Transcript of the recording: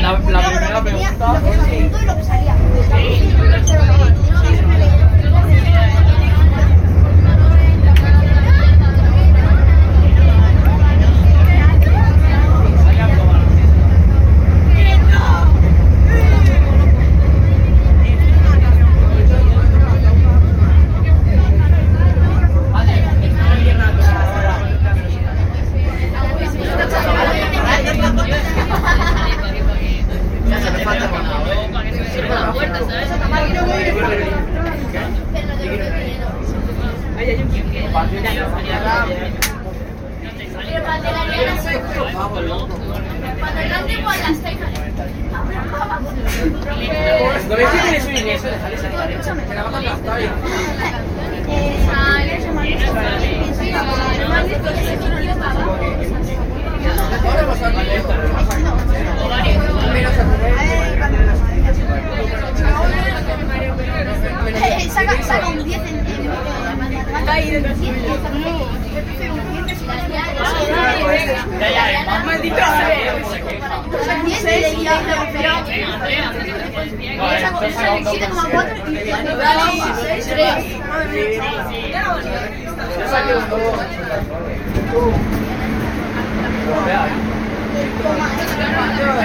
la primera pregunta. Lo que se apuntó y lo que salía. ¿No ves que tienes un ingreso? Déjale salir a la derecha. Me la va a gastar ya. Saca un 10 en Maldito sea.